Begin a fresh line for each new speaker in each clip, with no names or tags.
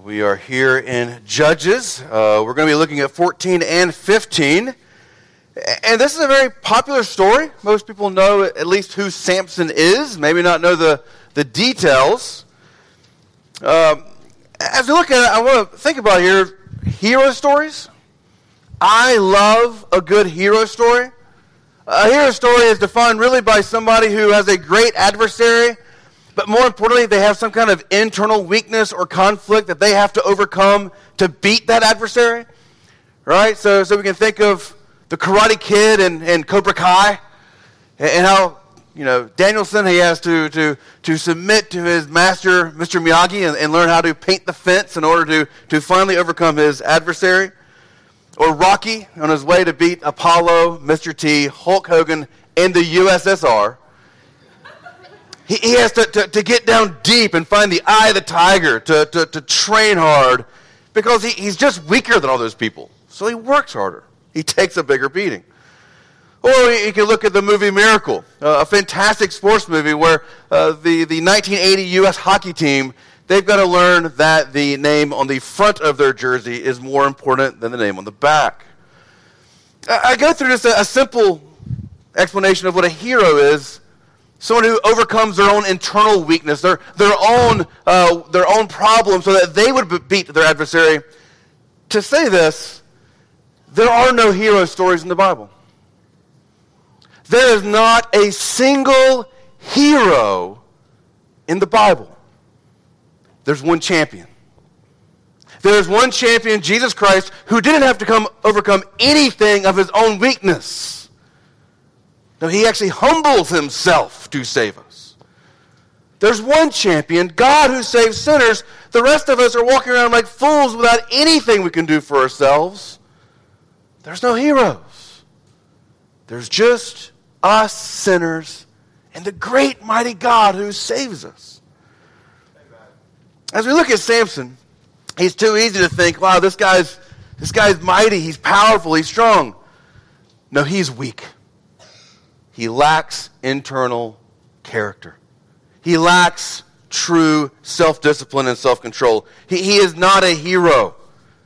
We are here in Judges. We're going to be looking at 14 and 15. And this is a very popular story. Most people know at least who Samson is, maybe not know the details. As we look at it, I want to think about here hero stories. I love a good hero story. A hero story is defined really by somebody who has a great adversary, but more importantly, they have some kind of internal weakness or conflict that they have to overcome to beat that adversary, right? So we can think of the Karate Kid and Cobra Kai, and how, Daniel-san, he has to submit to his master, Mr. Miyagi, and learn how to paint the fence in order to finally overcome his adversary. Or Rocky, on his way to beat Apollo, Mr. T, Hulk Hogan, and the USSR. He has to get down deep and find the eye of the tiger, to train hard, because he's just weaker than all those people. So he works harder. He takes a bigger beating. Or you can look at the movie Miracle, a fantastic sports movie where the 1980 U.S. hockey team, they've got to learn that the name on the front of their jersey is more important than the name on the back. I go through just a simple explanation of what a hero is. Someone who overcomes their own internal weakness, their own problem, so that they would beat their adversary. To say this, there are no hero stories in the Bible. There is not a single hero in the Bible. There's one champion. There is one champion, Jesus Christ, who didn't have to overcome anything of his own weakness. No, he actually humbles himself to save us. There's one champion, God, who saves sinners. The rest of us are walking around like fools without anything we can do for ourselves. There's no heroes. There's just us sinners and the great mighty God who saves us. As we look at Samson, he's too easy to think, wow, this guy's mighty, he's powerful, he's strong. No, he's weak. He lacks internal character. He lacks true self-discipline and self-control. He is not a hero.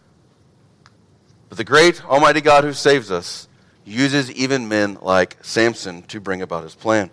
But the great almighty God who saves us uses even men like Samson to bring about his plan.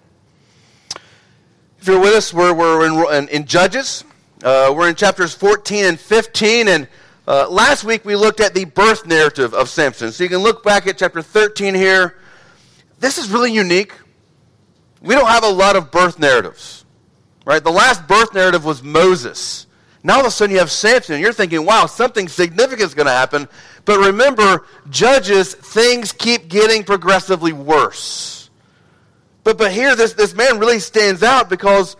If you're with us, we're in Judges. We're in chapters 14 and 15, and last week we looked at the birth narrative of Samson. So you can look back at chapter 13 here. This is really unique. We don't have a lot of birth narratives, right? The last birth narrative was Moses. Now all of a sudden you have Samson, and you're thinking, wow, something significant is going to happen. But remember, Judges, things keep getting progressively worse. But here, this man really stands out because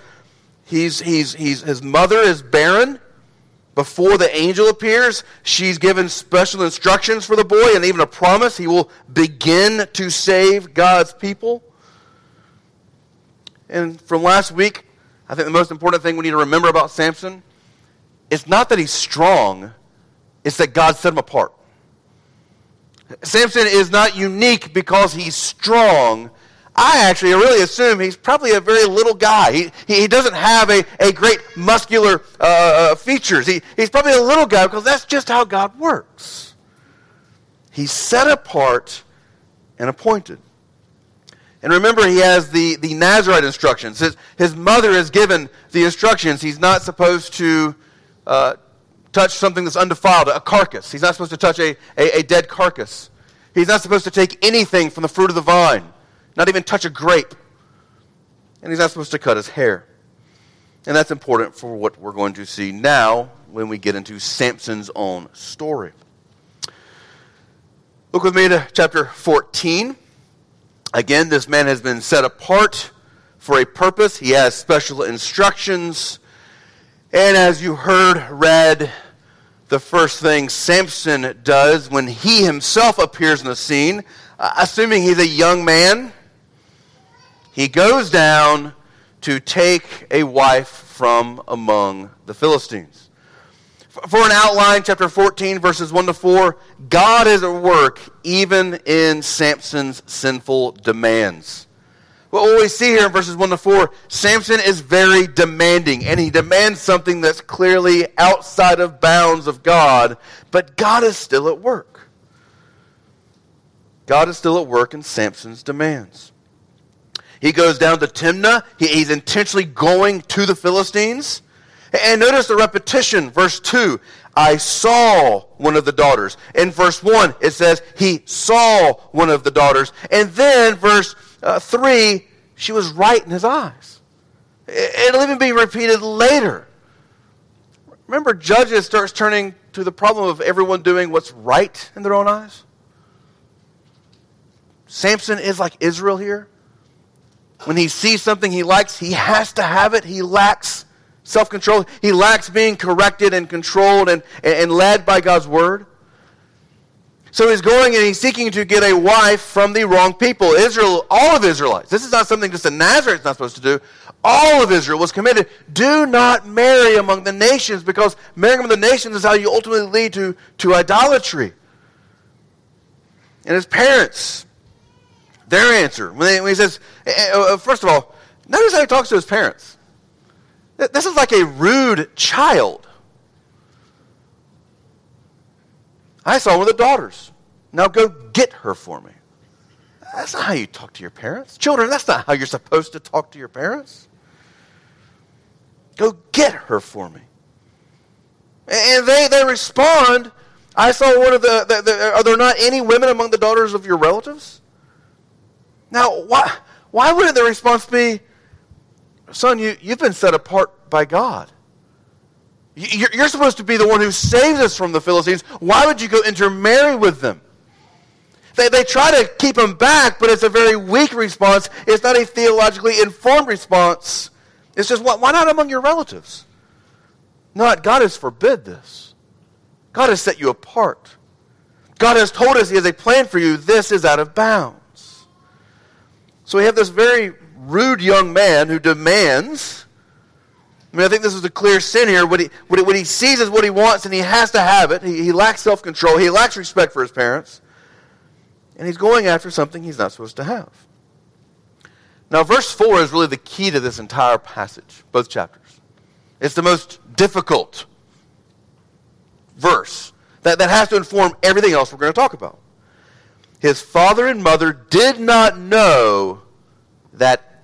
his mother is barren. Before the angel appears, she's given special instructions for the boy and even a promise he will begin to save God's people. And from last week, I think the most important thing we need to remember about Samson, it's not that he's strong, it's that God set him apart. Samson is not unique because he's strong. I really assume he's probably a very little guy. He doesn't have a great muscular features. He's probably a little guy because that's just how God works. He's set apart and appointed. And remember, he has the Nazirite instructions. His mother has given the instructions. He's not supposed to touch something that's undefiled, a carcass. He's not supposed to touch a dead carcass. He's not supposed to take anything from the fruit of the vine. Not even touch a grape. And he's not supposed to cut his hair. And that's important for what we're going to see now when we get into Samson's own story. Look with me to chapter 14. Again, this man has been set apart for a purpose. He has special instructions. And as you read, the first thing Samson does when he himself appears in the scene, assuming he's a young man, he goes down to take a wife from among the Philistines. For an outline, chapter 14, verses 1 to 4, God is at work even in Samson's sinful demands. Well, what we see here in verses 1 to 4, Samson is very demanding, and he demands something that's clearly outside of bounds of God, but God is still at work. God is still at work in Samson's demands. He goes down to Timnah. He's intentionally going to the Philistines. And notice the repetition, verse 2, I saw one of the daughters. In verse 1, it says, he saw one of the daughters. And then verse 3, she was right in his eyes. It'll even be repeated later. Remember, Judges starts turning to the problem of everyone doing what's right in their own eyes. Samson is like Israel here. When he sees something he likes, he has to have it. He lacks self-control. He lacks being corrected and controlled and led by God's word. So he's going and he's seeking to get a wife from the wrong people. Israel, all of Israelites. This is not something just a Nazarite's not supposed to do. All of Israel was committed. Do not marry among the nations, because marrying among the nations is how you ultimately lead to idolatry. And his parents, their answer, when he says, first of all, notice how he talks to his parents. This is like a rude child. I saw one of the daughters. Now go get her for me. That's not how you talk to your parents. Children, that's not how you're supposed to talk to your parents. Go get her for me. And they respond, I saw one of are there not any women among the daughters of your relatives? Now, why wouldn't the response be, son, you've been set apart by God. You're supposed to be the one who saves us from the Philistines. Why would you go intermarry with them? They try to keep him back, but it's a very weak response. It's not a theologically informed response. It's just, why not among your relatives? Not, God has forbid this. God has set you apart. God has told us he has a plan for you. This is out of bounds. So we have this very rude young man who demands. I think this is a clear sin here. What he sees is what he wants, and he has to have it. He lacks self-control. He lacks respect for his parents. And he's going after something he's not supposed to have. Now, verse 4 is really the key to this entire passage, both chapters. It's the most difficult verse that has to inform everything else we're going to talk about. His father and mother did not know that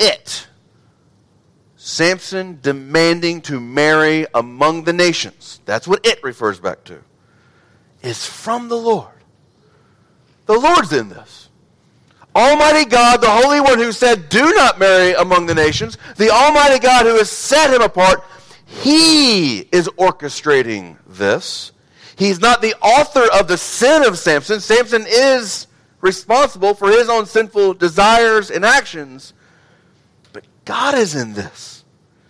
Samson demanding to marry among the nations, that's what it refers back to, is from the Lord. The Lord's in this. Almighty God, the Holy One who said, do not marry among the nations, the Almighty God who has set him apart, he is orchestrating this. He's not the author of the sin of Samson. Samson is responsible for his own sinful desires and actions. But God is in this.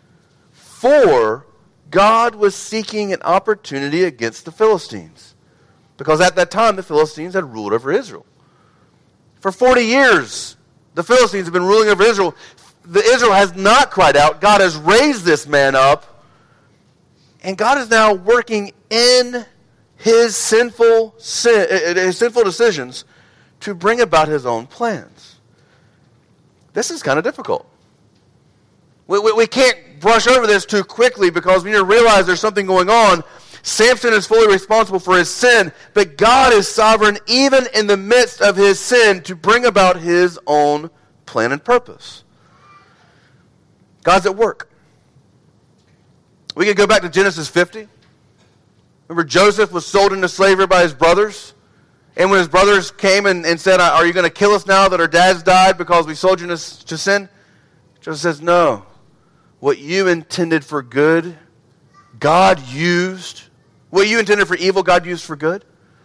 For God was seeking an opportunity against the Philistines. Because at that time, the Philistines had ruled over Israel. For 40 years, the Philistines have been ruling over Israel. Israel has not cried out. God has raised this man up. And God is now working in his sinful decisions to bring about his own plans. This is kind of difficult. We can't brush over this too quickly, because we need to realize there's something going on. Samson is fully responsible for his sin, but God is sovereign even in the midst of his sin to bring about his own plan and purpose. God's at work. We can go back to Genesis 50. Remember, Joseph was sold into slavery by his brothers. And when his brothers came and said, are you going to kill us now that our dads died because we sold you to sin? Joseph says, no. What you intended for good, God used. What you intended for evil, God used for good.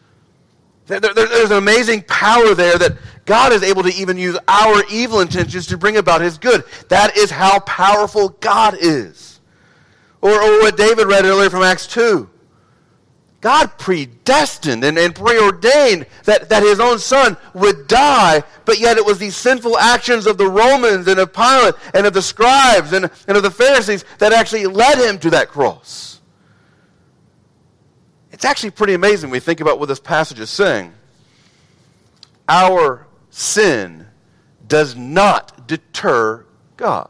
There's an amazing power there that God is able to even use our evil intentions to bring about his good. That is how powerful God is. Or what David read earlier from Acts 2. God predestined and preordained that his own son would die, but yet it was these sinful actions of the Romans and of Pilate and of the scribes and of the Pharisees that actually led him to that cross. It's actually pretty amazing when we think about what this passage is saying. Our sin does not deter God.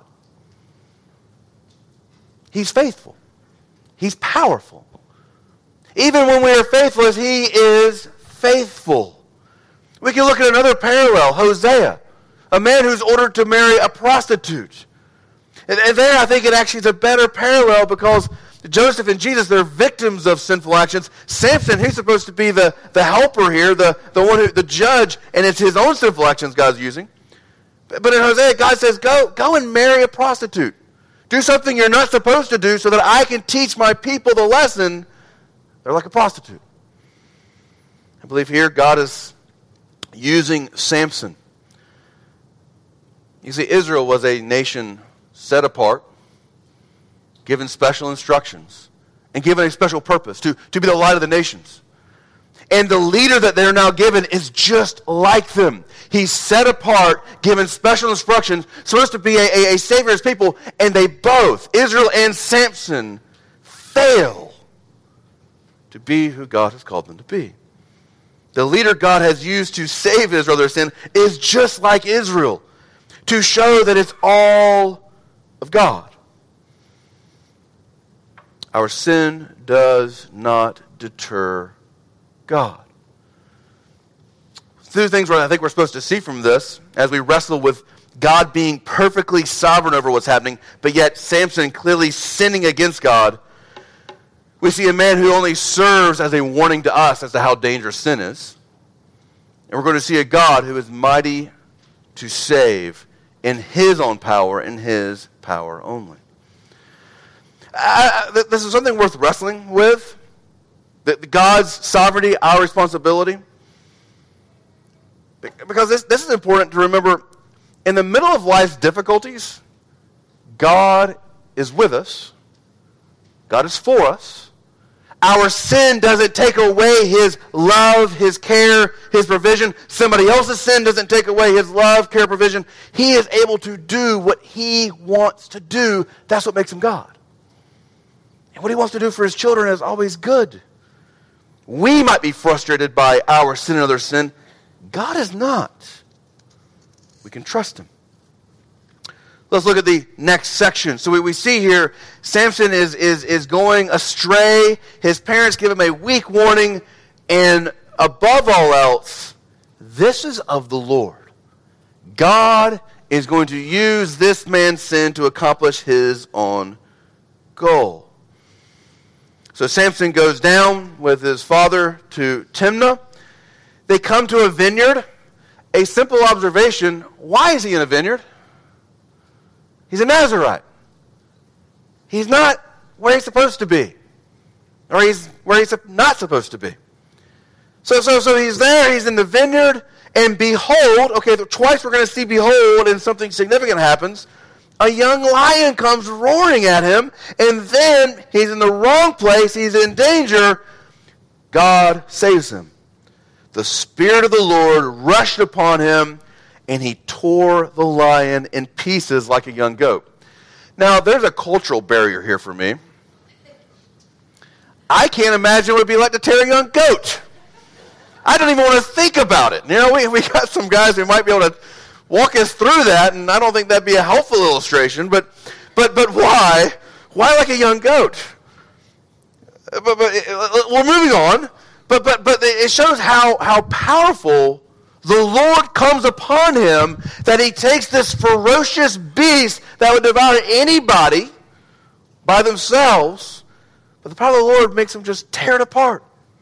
He's faithful. He's powerful. Even when we are faithless, he is faithful. We can look at another parallel, Hosea, a man who's ordered to marry a prostitute. And there I think it actually is a better parallel because Joseph and Jesus, they're victims of sinful actions. Samson, he's supposed to be the helper here, the one who, the judge, and it's his own sinful actions God's using. But in Hosea, God says, go and marry a prostitute. Do something you're not supposed to do so that I can teach my people the lesson. They're like a prostitute. I believe here God is using Samson. You see, Israel was a nation set apart, given special instructions, and given a special purpose to be the light of the nations. And the leader that they're now given is just like them. He's set apart, given special instructions, supposed to be a savior of his people, and they both, Israel and Samson, fail to be who God has called them to be. The leader God has used to save Israel their sin is just like Israel, to show that it's all of God. Our sin does not deter God. Two things I think we're supposed to see from this as we wrestle with God being perfectly sovereign over what's happening, but yet Samson clearly sinning against God. We see a man who only serves as a warning to us as to how dangerous sin is. And we're going to see a God who is mighty to save in his own power, in his power only. This is something worth wrestling with. God's sovereignty, our responsibility. Because this is important to remember. In the middle of life's difficulties, God is with us. God is for us. Our sin doesn't take away his love, his care, his provision. Somebody else's sin doesn't take away his love, care, provision. He is able to do what he wants to do. That's what makes him God. And what he wants to do for his children is always good. We might be frustrated by our sin and other sin. God is not. We can trust him. Let's look at the next section. So we see here, Samson is going astray. His parents give him a weak warning. And above all else, this is of the Lord. God is going to use this man's sin to accomplish his own goal. So Samson goes down with his father to Timnah. They come to a vineyard. A simple observation, why is he in a vineyard? He's a Nazirite. He's not where he's supposed to be. Or he's where he's not supposed to be. So he's there, he's in the vineyard, and behold, okay, twice we're going to see behold, and something significant happens. A young lion comes roaring at him, and then he's in the wrong place, he's in danger. God saves him. The Spirit of the Lord rushed upon him, and he tore the lion in pieces like a young goat. Now, there's a cultural barrier here for me. I can't imagine what it would be like to tear a young goat. I don't even want to think about it. You know, we got some guys who might be able to walk us through that, and I don't think that'd be a helpful illustration, but why? Why like a young goat? But we're moving on. But it shows how powerful the Lord comes upon him, that he takes this ferocious beast that would devour anybody by themselves, but the power of the Lord makes him just tear it apart.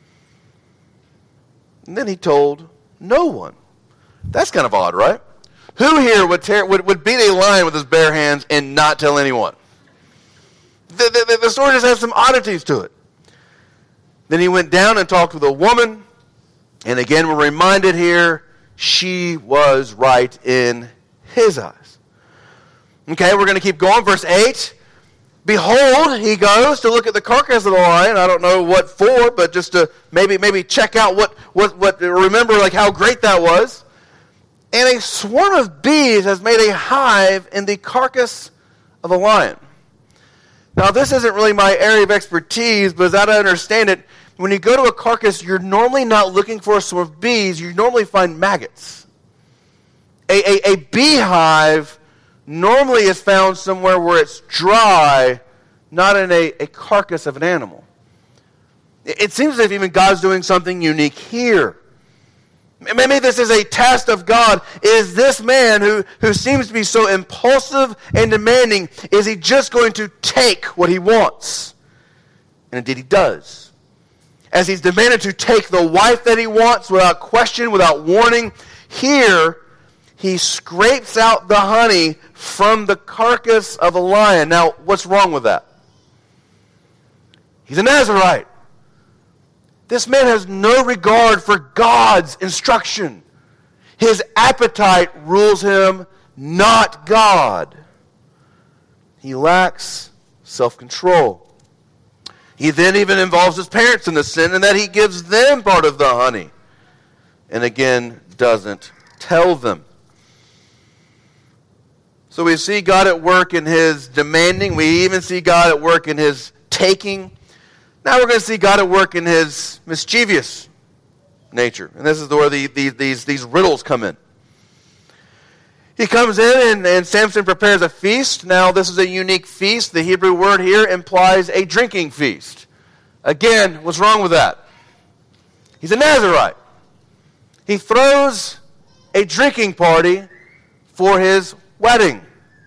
And then he told no one. That's kind of odd, right? Who here would beat a lion with his bare hands and not tell anyone? The story just has some oddities to it. Then he went down and talked with a woman. And again, we're reminded here, she was right in his eyes. Okay, we're going to keep going. Verse 8. Behold, he goes to look at the carcass of the lion. I don't know what for, but just to maybe check out what remember like how great that was. And a swarm of bees has made a hive in the carcass of a lion. Now, this isn't really my area of expertise, but as I understand it, when you go to a carcass, you're normally not looking for a swarm of bees. You normally find maggots. A beehive normally is found somewhere where it's dry, not in a carcass of an animal. It seems as if even God's doing something unique here. Maybe this is a test of God. Is this man who seems to be so impulsive and demanding, is he just going to take what he wants? And indeed he does. As he's demanded to take the wife that he wants without question, without warning, here he scrapes out the honey from the carcass of a lion. Now, what's wrong with that? He's a Nazirite. This man has no regard for God's instruction. His appetite rules him, not God. He lacks self-control. He then even involves his parents in the sin, and that he gives them part of the honey. And again, doesn't tell them. So we see God at work in his demanding. We even see God at work in his taking. Now we're going to see God at work in his mischievous nature. And this is where these riddles come in. He comes in and Samson prepares a feast. Now this is a unique feast. The Hebrew word here implies a drinking feast. Again, what's wrong with that? He's a Nazirite. He throws a drinking party for his wedding.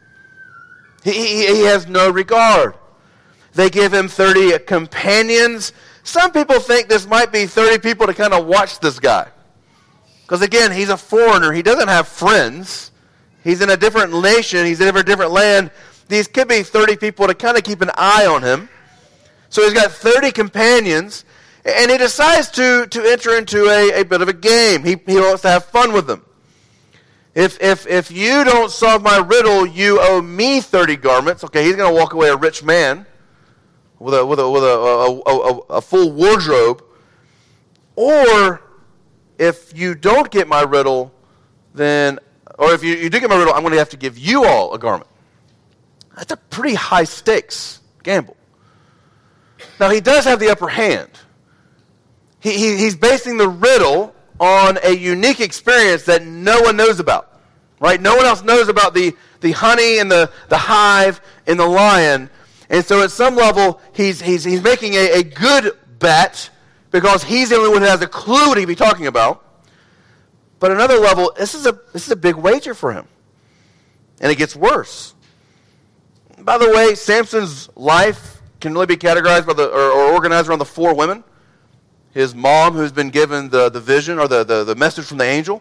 He has no regard. They give him 30 companions. Some people think this might be 30 people to kind of watch this guy. Because again, he's a foreigner. He doesn't have friends. He's in a different nation. He's in a different land. These could be 30 people to kind of keep an eye on him. So he's got 30 companions. And he decides to enter into a bit of a game. He wants to have fun with them. If you don't solve my riddle, you owe me 30 garments. Okay, he's going to walk away a rich man with a full wardrobe. Or if you don't get my riddle, then, or if you do get my riddle, I'm going to have to give you all a garment. That's a pretty high stakes gamble. Now he does have the upper hand. He's basing the riddle on a unique experience that no one knows about. Right? No one else knows about the honey and the hive and the lion. And so at some level, he's making a good bet because he's the only one who has a clue what he'd be talking about. But another level, this is a big wager for him. And it gets worse. By the way, Samson's life can really be categorized by or organized around the 4 women. His mom, who's been given the vision or the message from the angel.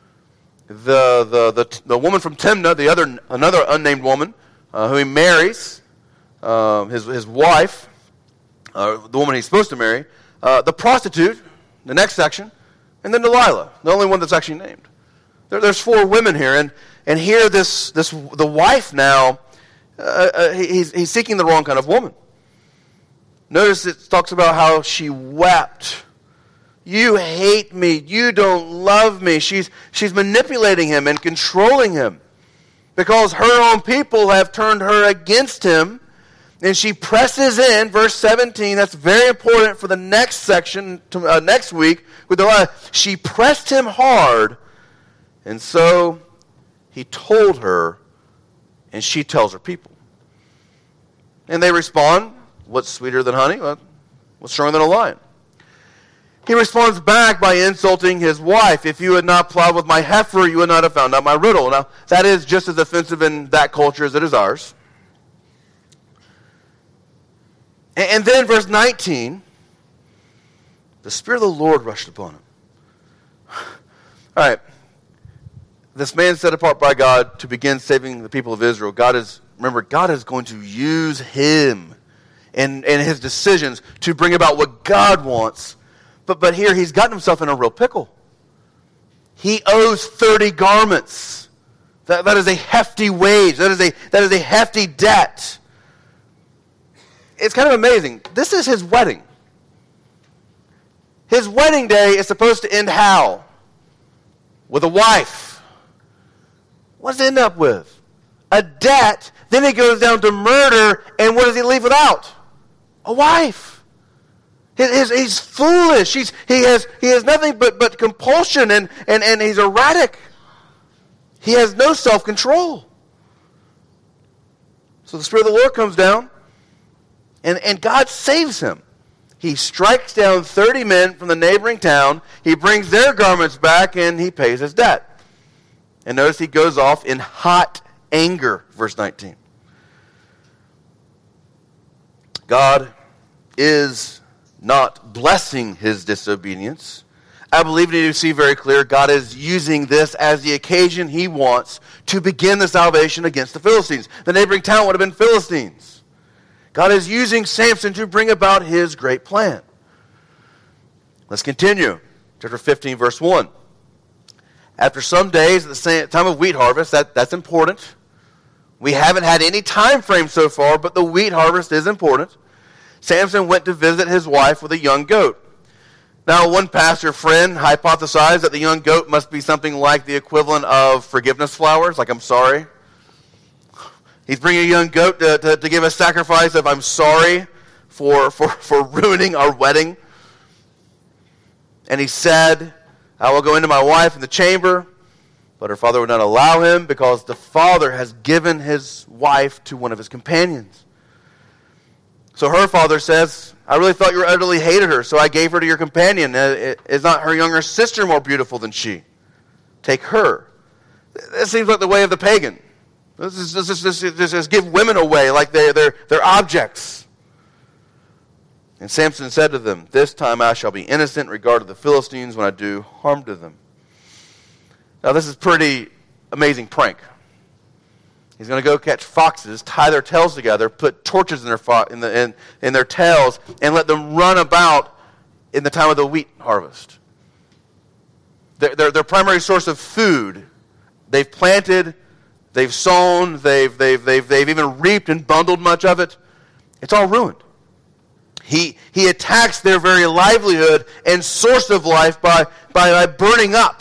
The woman from Timnah, another unnamed woman, who he marries, his wife, the woman he's supposed to marry, the prostitute, the next section, and then Delilah, the only one that's actually named. There's 4 women here, and here the wife now, he's seeking the wrong kind of woman. Notice it talks about how she wept. You hate me. You don't love me. She's manipulating him and controlling him because her own people have turned her against him. And she presses in, verse 17. That's very important for the next section, next week. With Delilah. She pressed him hard, and so he told her, and she tells her people. And they respond, what's sweeter than honey? Well, what's stronger than a lion? He responds back by insulting his wife. If you had not plowed with my heifer, you would not have found out my riddle. Now, that is just as offensive in that culture as it is ours. And then verse 19, the Spirit of the Lord rushed upon him. All right. This man set apart by God to begin saving the people of Israel. God is going to use him and his decisions to bring about what God wants. But here he's gotten himself in a real pickle. He owes 30 garments. That is a hefty wage. That is a hefty debt. It's kind of amazing. This is his wedding. His wedding day is supposed to end how? With a wife. What does it end up with? A debt. Then he goes down to murder, and what does he leave without? A wife. He's foolish. He has nothing but compulsion, and he's erratic. He has no self-control. So the Spirit of the Lord comes down, and God saves him. He strikes down 30 men from the neighboring town. He brings their garments back, and he pays his debt. And notice he goes off in hot anger, verse 19. God is not blessing his disobedience. I believe we need to see very clear God is using this as the occasion he wants to begin the salvation against the Philistines. The neighboring town would have been Philistines. God is using Samson to bring about his great plan. Let's continue. Chapter 15, verse 1. After some days at the same time of wheat harvest, that's important. We haven't had any time frame so far, but the wheat harvest is important. Samson went to visit his wife with a young goat. Now, one pastor friend hypothesized that the young goat must be something like the equivalent of forgiveness flowers, like I'm sorry. He's bringing a young goat to give a sacrifice of I'm sorry for ruining our wedding. And he said, I will go into my wife in the chamber, but her father would not allow him because the father has given his wife to one of his companions. So her father says, I really thought you utterly hated her, so I gave her to your companion. Is not her younger sister more beautiful than she? Take her. This seems like the way of the pagan. This is give women away like they're objects. And Samson said to them, this time I shall be innocent in regard to the Philistines when I do harm to them. Now this is pretty amazing prank. He's going to go catch foxes, tie their tails together, put torches in their tails, and let them run about in the time of the wheat harvest. Their primary source of food. They've planted, they've sown, they've even reaped and bundled much of it. It's all ruined. He attacks their very livelihood and source of life by burning up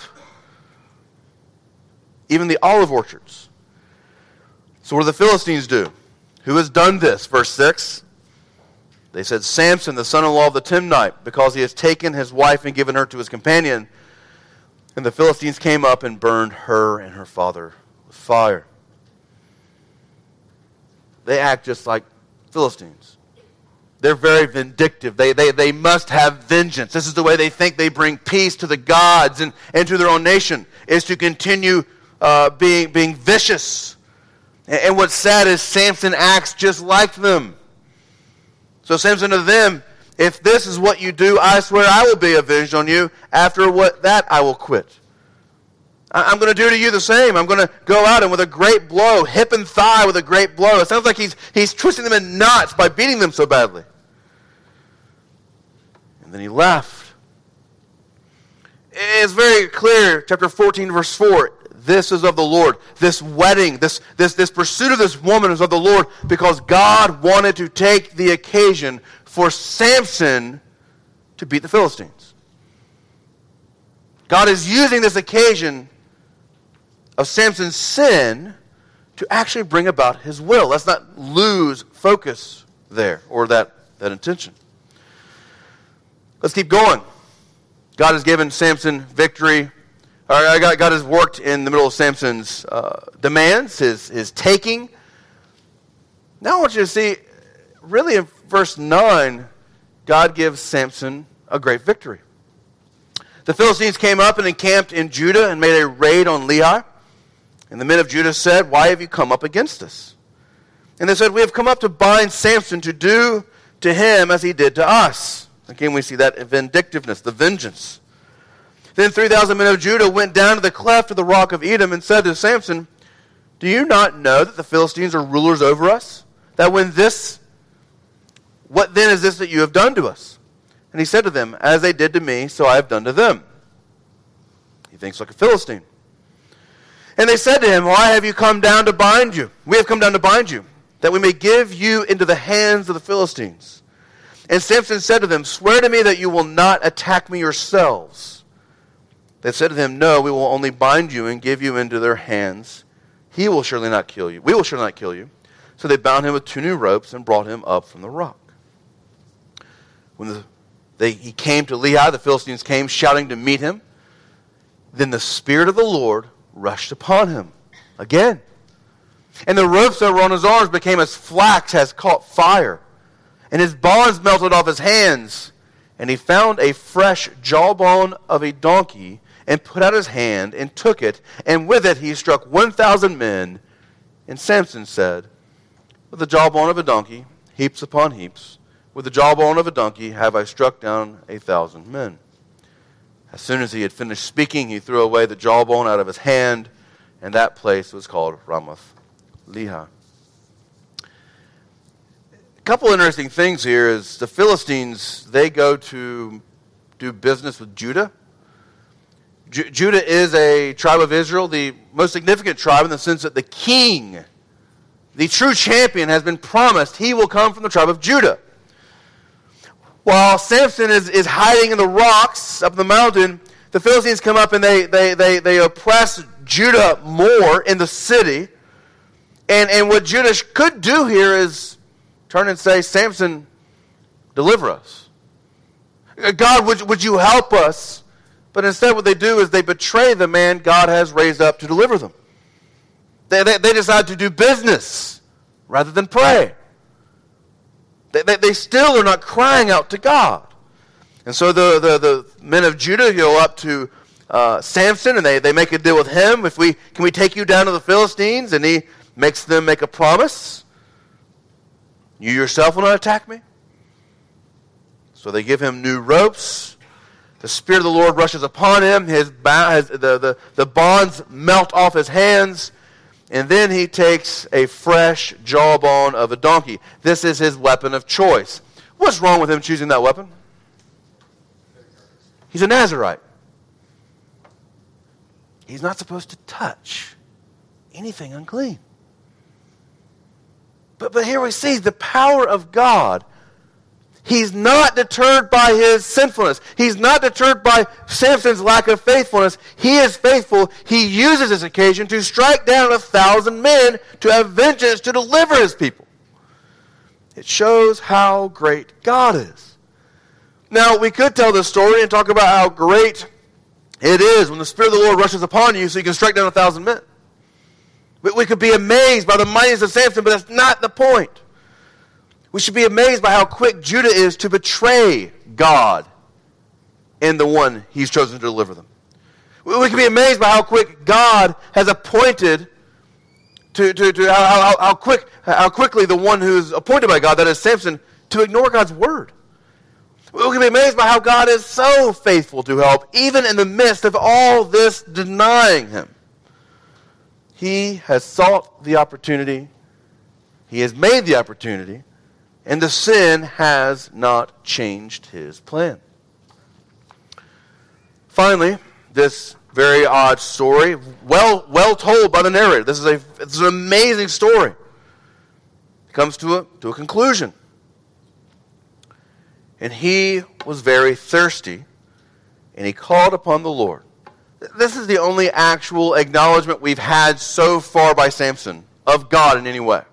even the olive orchards. So what do the Philistines do? Who has done this? Verse 6. They said, Samson, the son-in-law of the Timnite, because he has taken his wife and given her to his companion. And the Philistines came up and burned her and her father with fire. They act just like Philistines. They're very vindictive. They must have vengeance. This is the way they think they bring peace to the gods and to their own nation, is to continue being vicious. And what's sad is Samson acts just like them. So Samson to them, if this is what you do, I swear I will be avenged on you. After that I will quit. I'm going to do to you the same. I'm going to go out and with a great blow, hip and thigh with a great blow. It sounds like he's twisting them in knots by beating them so badly. And then he left. It's very clear, chapter 14, verse 4. This is of the Lord. This wedding, this pursuit of this woman is of the Lord because God wanted to take the occasion for Samson to beat the Philistines. God is using this occasion of Samson's sin to actually bring about his will. Let's not lose focus there or that intention. Let's keep going. God has given Samson victory. God has worked in the middle of Samson's demands, his taking. Now I want you to see, really in verse 9, God gives Samson a great victory. The Philistines came up and encamped in Judah and made a raid on Lehi. And the men of Judah said, why have you come up against us? And they said, we have come up to bind Samson to do to him as he did to us. Again, we see that vindictiveness, the vengeance. Then 3,000 men of Judah went down to the cleft of the rock of Edom and said to Samson, do you not know that the Philistines are rulers over us? What then is this that you have done to us? And he said to them, as they did to me, so I have done to them. He thinks like a Philistine. And they said to him, why have you come down to bind you? We have come down to bind you, that we may give you into the hands of the Philistines. And Samson said to them, swear to me that you will not attack me yourselves. They said to him, no, we will only bind you and give you into their hands. He will surely not kill you. We will surely not kill you. So they bound him with 2 new ropes and brought him up from the rock. When he came to Lehi, the Philistines came shouting to meet him. Then the Spirit of the Lord rushed upon him again. And the ropes that were on his arms became as flax has caught fire. And his bonds melted off his hands. And he found a fresh jawbone of a donkey and put out his hand and took it. And with it he struck 1,000 men. And Samson said, with the jawbone of a donkey, heaps upon heaps, with the jawbone of a donkey have I struck down 1,000 men. As soon as he had finished speaking, he threw away the jawbone out of his hand, and that place was called Ramath-Lehi. A couple interesting things here is the Philistines, they go to do business with Judah. Judah is a tribe of Israel, the most significant tribe in the sense that the king, the true champion, has been promised. He will come from the tribe of Judah. While Samson is hiding in the rocks up the mountain, the Philistines come up and they oppress Judah more in the city. And what Judah could do here is turn and say, Samson, deliver us. God, would you help us? But instead what they do is they betray the man God has raised up to deliver them. They decide to do business rather than pray. They still are not crying out to God. And so the men of Judah go up to Samson and they make a deal with him. Can we take you down to the Philistines? And he makes them make a promise. You yourself will not attack me. So they give him new ropes. The Spirit of the Lord rushes upon him. The bonds melt off his hands. And then he takes a fresh jawbone of a donkey. This is his weapon of choice. What's wrong with him choosing that weapon? He's a Nazirite. He's not supposed to touch anything unclean. But here we see the power of God. He's not deterred by his sinfulness. He's not deterred by Samson's lack of faithfulness. He is faithful. He uses this occasion to strike down 1,000 men to have vengeance to deliver his people. It shows how great God is. Now, we could tell this story and talk about how great it is when the Spirit of the Lord rushes upon you so you can strike down 1,000 men. We could be amazed by the mightiness of Samson, but that's not the point. We should be amazed by how quick Judah is to betray God and the one he's chosen to deliver them. We can be amazed by how quick God has appointed how quickly the one who's appointed by God, that is Samson, to ignore God's word. We can be amazed by how God is so faithful to help, even in the midst of all this denying him. He has sought the opportunity. He has made the opportunity. And the sin has not changed his plan. Finally, this very odd story, well told by the narrator. This is an amazing story. It comes to a conclusion. And he was very thirsty, and he called upon the Lord. This is the only actual acknowledgement we've had so far by Samson of God in any way.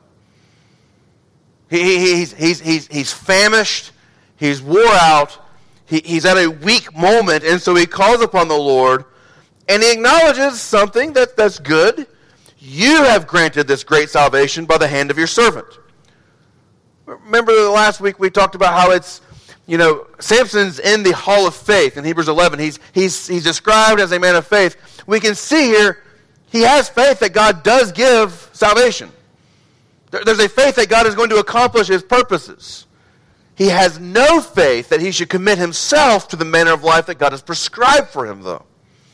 He's famished. He's wore out. He's at a weak moment, and so he calls upon the Lord, and he acknowledges something that's good. You have granted this great salvation by the hand of your servant. Remember last week we talked about how it's, Samson's in the hall of faith in Hebrews 11. He's described as a man of faith. We can see here he has faith that God does give salvation. There's a faith that God is going to accomplish his purposes. He has no faith that he should commit himself to the manner of life that God has prescribed for him, though.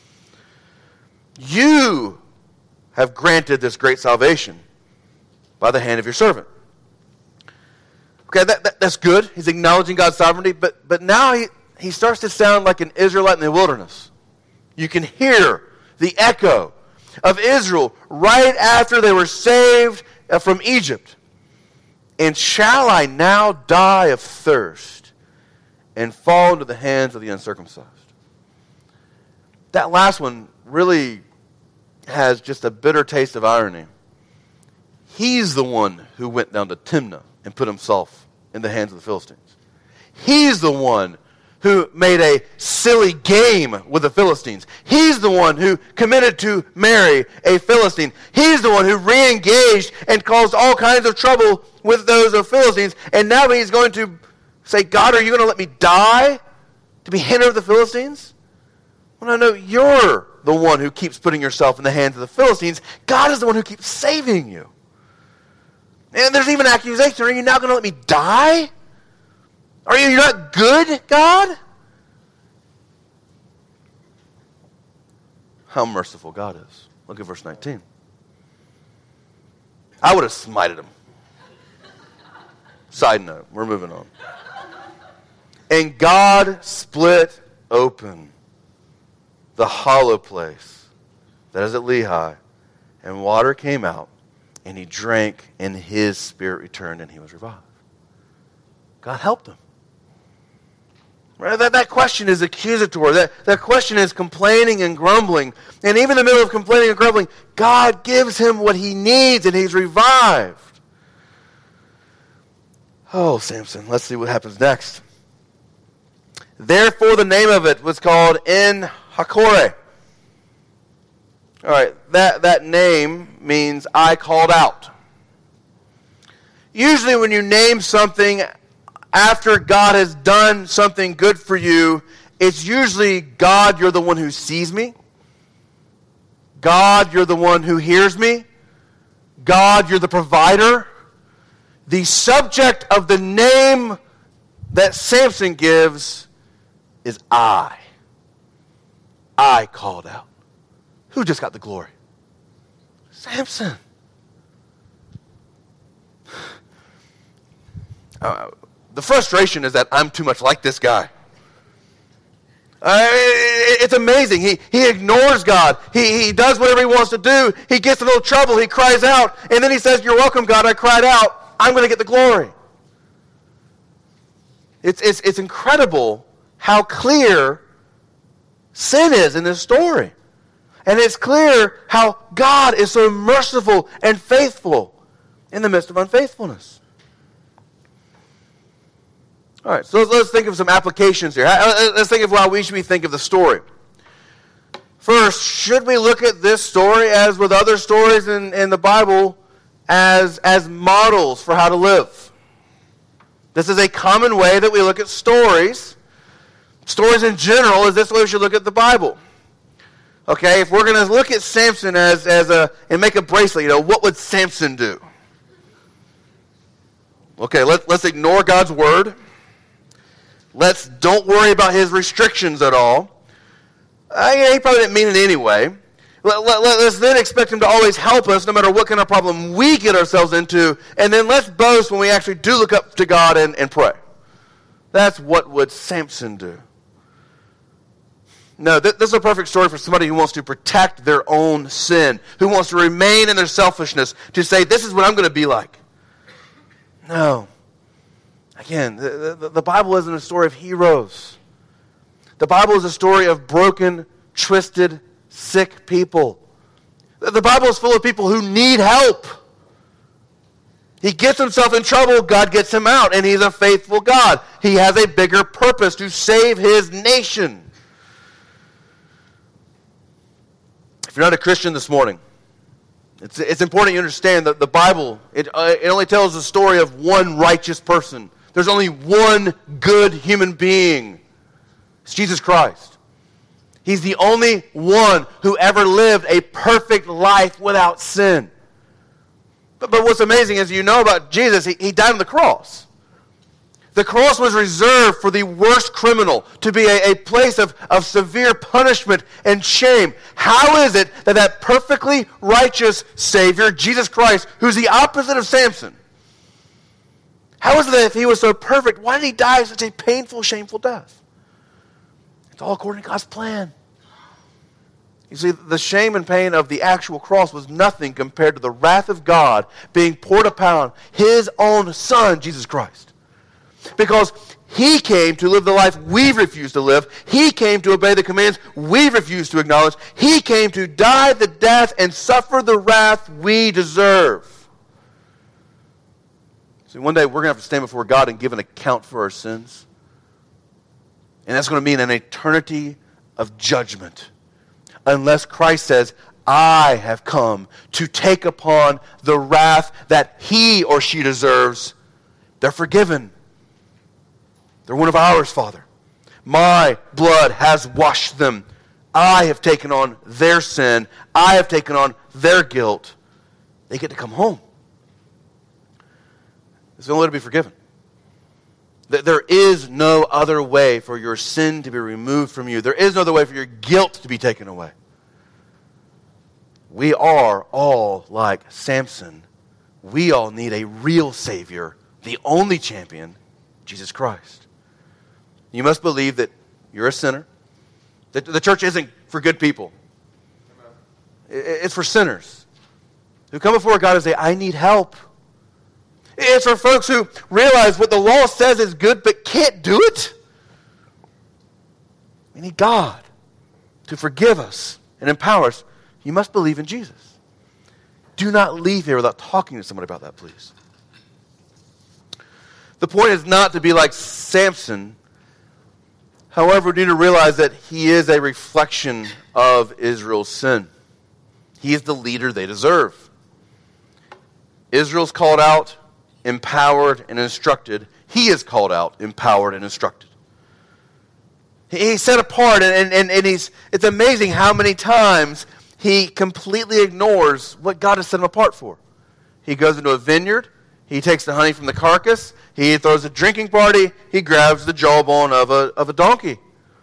You have granted this great salvation by the hand of your servant. Okay, that's good. He's acknowledging God's sovereignty, but now he starts to sound like an Israelite in the wilderness. You can hear the echo of Israel right after they were saved from Egypt. And shall I now die of thirst and fall into the hands of the uncircumcised? That last one really has just a bitter taste of irony. He's the one who went down to Timnah and put himself in the hands of the Philistines. He's the one who made a silly game with the Philistines. He's the one who committed to marry a Philistine. He's the one who re-engaged and caused all kinds of trouble with those of Philistines. And now he's going to say, God, are you going to let me die to be handed over to the Philistines? Well, no, you're the one who keeps putting yourself in the hands of the Philistines. God is the one who keeps saving you. And there's even an accusation. Are you now going to let me die? Are you not good, God? How merciful God is. Look at verse 19. I would have smited him. Side note, we're moving on. And God split open the hollow place that is at Lehi, and water came out, and he drank, and his spirit returned, and he was revived. God helped him. Right? That question is accusatory. That question is complaining and grumbling. And even in the middle of complaining and grumbling, God gives him what he needs, and he's revived. Oh, Samson, let's see what happens next. Therefore, the name of it was called En Hakkore. All right, that name means I called out. Usually when you name something after God has done something good for you, it's usually, God, you're the one who sees me. God, you're the one who hears me. God, you're the provider. The subject of the name that Samson gives is I. I called out. Who just got the glory? Samson. The frustration is that I'm too much like this guy. It's amazing. He ignores God. He does whatever he wants to do. He gets in a little trouble. He cries out. And then he says, you're welcome, God. I cried out. I'm going to get the glory. It's incredible how clear sin is in this story. And it's clear how God is so merciful and faithful in the midst of unfaithfulness. All right, so let's think of some applications here. Let's think of how we should think of the story. First, should we look at this story, as with other stories in the Bible, as models for how to live? This is a common way that we look at stories. Stories in general is this way we should look at the Bible. Okay, if we're going to look at Samson and make a bracelet, what would Samson do? Okay, let's ignore God's word. Don't worry about his restrictions at all. He probably didn't mean it anyway. Let's then expect him to always help us no matter what kind of problem we get ourselves into. And then let's boast when we actually do look up to God and pray. That's what would Samson do. No, this is a perfect story for somebody who wants to protect their own sin, who wants to remain in their selfishness, to say, this is what I'm going to be like. No. Again, the Bible isn't a story of heroes. The Bible is a story of broken, twisted, sick people. The Bible is full of people who need help. He gets himself in trouble, God gets him out, and he's a faithful God. He has a bigger purpose to save his nation. If you're not a Christian this morning, it's important you understand that the Bible, it only tells the story of one righteous person. There's only one good human being. It's Jesus Christ. He's the only one who ever lived a perfect life without sin. But what's amazing is, about Jesus, he died on the cross. The cross was reserved for the worst criminal to be a place of severe punishment and shame. How is it that perfectly righteous Savior, Jesus Christ, who's the opposite of Samson, how is it that if he was so perfect, why did he die such a painful, shameful death? It's all according to God's plan. You see, the shame and pain of the actual cross was nothing compared to the wrath of God being poured upon his own Son, Jesus Christ. Because he came to live the life we refuse to live. He came to obey the commands we refuse to acknowledge. He came to die the death and suffer the wrath we deserve. See, one day we're going to have to stand before God and give an account for our sins. And that's going to mean an eternity of judgment. Unless Christ says, I have come to take upon the wrath that he or she deserves. They're forgiven. They're one of ours, Father. My blood has washed them. I have taken on their sin. I have taken on their guilt. They get to come home. It's the only way to be forgiven. There is no other way for your sin to be removed from you. There is no other way for your guilt to be taken away. We are all like Samson. We all need a real Savior, the only champion, Jesus Christ. You must believe that you're a sinner. That the church isn't for good people. It's for sinners who come before God and say, I need help. It's for folks who realize what the law says is good but can't do it. We need God to forgive us and empower us. You must believe in Jesus. Do not leave here without talking to somebody about that, please. The point is not to be like Samson. However, we need to realize that he is a reflection of Israel's sin. He is the leader they deserve. Israel's called out, empowered, and instructed. He is called out, empowered, and instructed. He's set apart, and it's amazing how many times he completely ignores what God has set him apart for. He goes into a vineyard. He takes the honey from the carcass. He throws a drinking party. He grabs the jawbone of a donkey.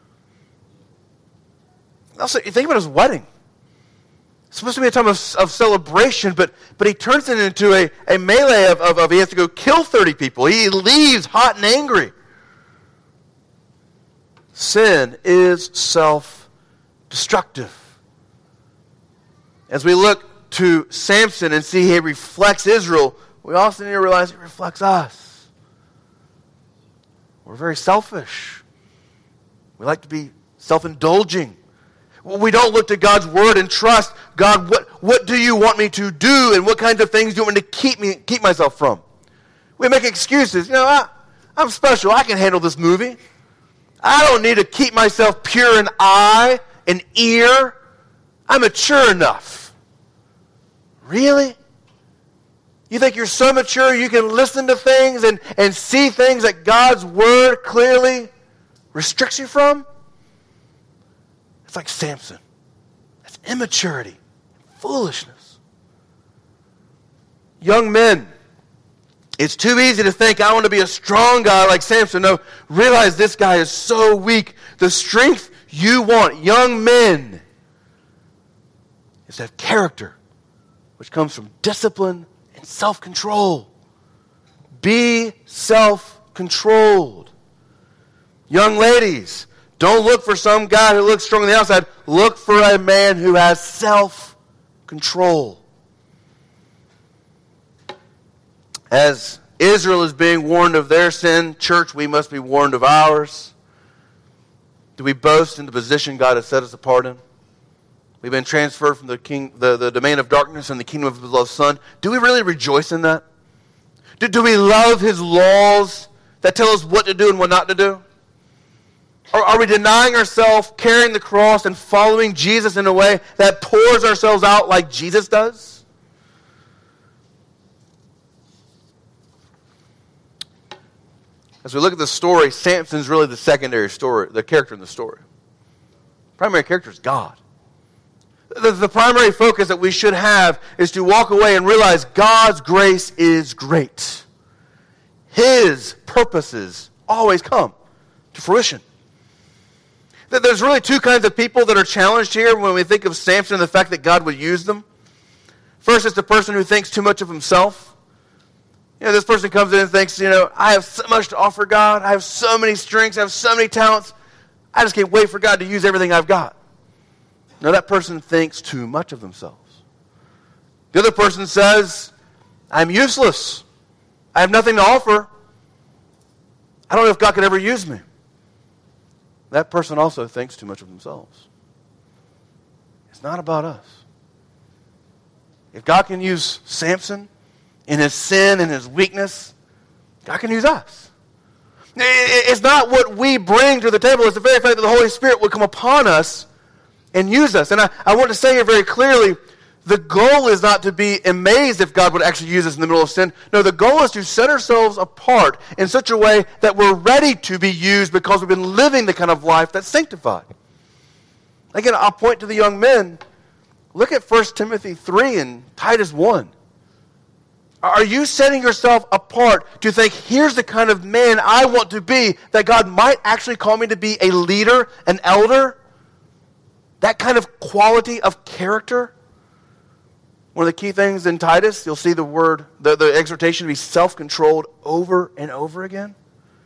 Also, you think about his wedding. It's supposed to be a time of celebration, but he turns it into a melee of he has to go kill 30 people. He leaves hot and angry. Sin is self-destructive. As we look to Samson and see he reflects Israel, we also need to realize he reflects us. We're very selfish. We like to be self-indulging. We don't look to God's word and trust, God, what do you want me to do, and what kinds of things do you want me to keep myself from? We make excuses. I'm special. I can handle this movie. I don't need to keep myself pure in eye and ear. I'm mature enough. Really? You think you're so mature you can listen to things and see things that God's word clearly restricts you from? It's like Samson. That's immaturity, foolishness. Young men, it's too easy to think, I want to be a strong guy like Samson. No, realize this guy is so weak. The strength you want, young men, is to have character, which comes from discipline and self-control. Be self-controlled. Young ladies, don't look for some guy who looks strong on the outside. Look for a man who has self-control. As Israel is being warned of their sin, church, we must be warned of ours. Do we boast in the position God has set us apart in? We've been transferred from the domain of darkness and the kingdom of His beloved Son. Do we really rejoice in that? Do we love His laws that tell us what to do and what not to do? Or are we denying ourselves, carrying the cross, and following Jesus in a way that pours ourselves out like Jesus does? As we look at the story, Samson's really the secondary story, the character in the story. The primary character is God. The primary focus that we should have is to walk away and realize God's grace is great. His purposes always come to fruition. There's really two kinds of people that are challenged here when we think of Samson and the fact that God would use them. First is the person who thinks too much of himself. This person comes in and thinks, I have so much to offer God. I have so many strengths. I have so many talents. I just can't wait for God to use everything I've got. No, that person thinks too much of themselves. The other person says, I'm useless. I have nothing to offer. I don't know if God could ever use me. That person also thinks too much of themselves. It's not about us. If God can use Samson in his sin and his weakness, God can use us. It's not what we bring to the table. It's the very fact that the Holy Spirit would come upon us and use us. And I want to say here very clearly, the goal is not to be amazed if God would actually use us in the middle of sin. No, the goal is to set ourselves apart in such a way that we're ready to be used because we've been living the kind of life that's sanctified. Again, I'll point to the young men. Look at 1 Timothy 3 and Titus 1. Are you setting yourself apart to think, here's the kind of man I want to be, that God might actually call me to be a leader, an elder? That kind of quality of character? One of the key things in Titus, you'll see the word, the exhortation to be self-controlled over and over again.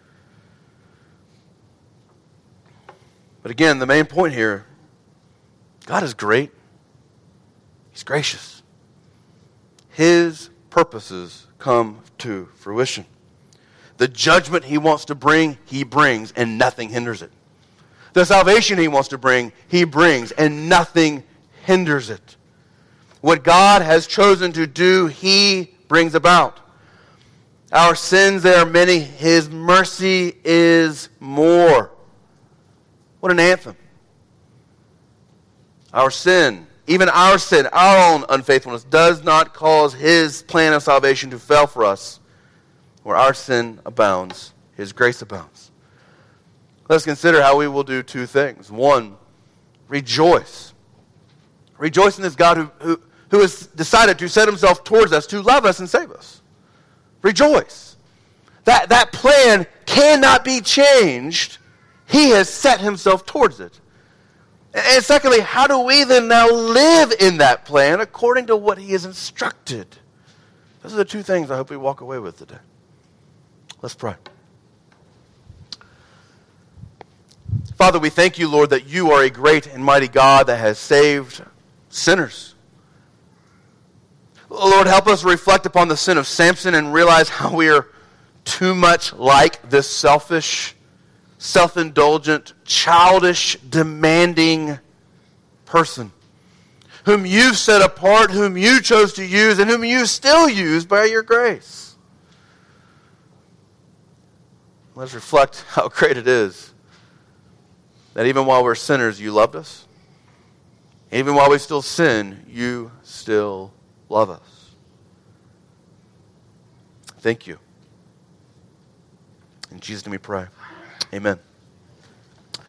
But again, the main point here, God is great. He's gracious. His purposes come to fruition. The judgment he wants to bring, he brings, and nothing hinders it. The salvation he wants to bring, he brings, and nothing hinders it. What God has chosen to do, he brings about. Our sins, they are many. His mercy is more. What an anthem. Our sin, even our sin, our own unfaithfulness, does not cause his plan of salvation to fail for us. Where our sin abounds, his grace abounds. Let's consider how we will do two things. One, rejoice. Rejoice in this God who has decided to set himself towards us to love us and save us. Rejoice. That plan cannot be changed. He has set himself towards it. And secondly, how do we then now live in that plan according to what he has instructed? Those are the two things I hope we walk away with today. Let's pray. Father, we thank you, Lord, that you are a great and mighty God that has saved sinners. Lord, help us reflect upon the sin of Samson and realize how we are too much like this selfish, self-indulgent, childish, demanding person whom you've set apart, whom you chose to use, and whom you still use by your grace. Let's reflect how great it is that even while we're sinners, you loved us. Even while we still sin, you still love us. Thank you. In Jesus' name we pray. Amen.